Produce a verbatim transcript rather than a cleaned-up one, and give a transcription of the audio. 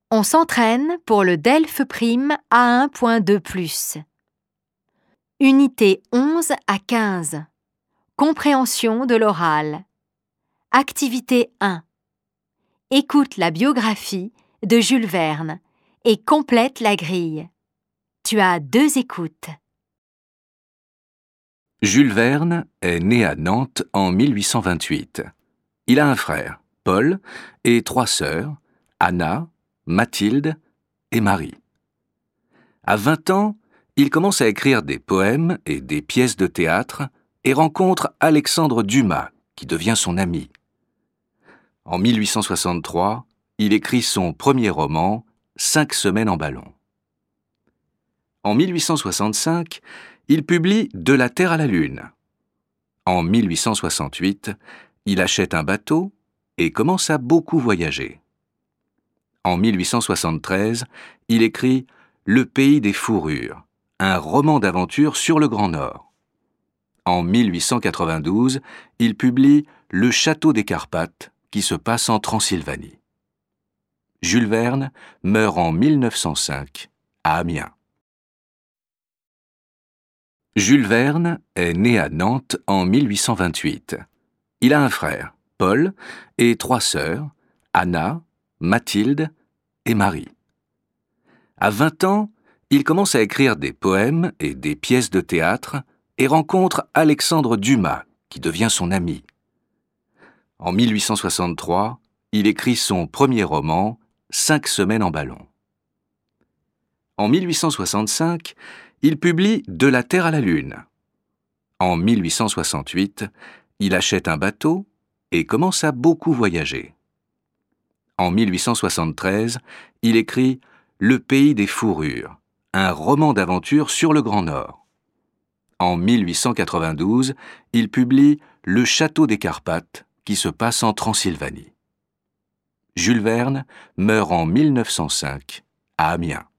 On s'entraîne pour le DELF Prime A un point deux plus. Unité onze à quinze. Compréhension de l'oral. Activité un. Écoute la biographie de Jules Verne et complète la grille. Tu as deux écoutes. Jules Verne est né à Nantes en mille huit cent vingt-huit. Il a un frère, Paul, et trois sœurs, Anna, Mathilde et Marie. À vingt ans, il commence à écrire des poèmes et des pièces de théâtre et rencontre Alexandre Dumas, qui devient son ami. En mille huit cent soixante-trois, il écrit son premier roman, Cinq semaines en ballon. En mille huit cent soixante-cinq, il publie De la Terre à la Lune. En mille huit cent soixante-huit, il achète un bateau et commence à beaucoup voyager. En mille huit cent soixante-treize, il écrit Le pays des fourrures, un roman d'aventure sur le Grand Nord. En mille huit cent quatre-vingt-douze, il publie Le château des Carpates, qui se passe en Transylvanie. Jules Verne meurt en mille neuf cent cinq, à Amiens. Jules Verne est né à Nantes en mille huit cent vingt-huit. Il a un frère, Paul, et trois sœurs, Anna, Mathilde et Marie. À vingt ans, il commence à écrire des poèmes et des pièces de théâtre et rencontre Alexandre Dumas, qui devient son ami. En mille huit cent soixante-trois, il écrit son premier roman, Cinq semaines en ballon. En mille huit cent soixante-cinq, il publie De la Terre à la Lune. En mille huit cent soixante-huit, il achète un bateau et commence à beaucoup voyager. En mille huit cent soixante-treize, il écrit Le pays des fourrures, un roman d'aventure sur le Grand Nord. En mille huit cent quatre-vingt-douze, il publie Le château des Carpates, qui se passe en Transylvanie. Jules Verne meurt en mille neuf cent cinq, à Amiens.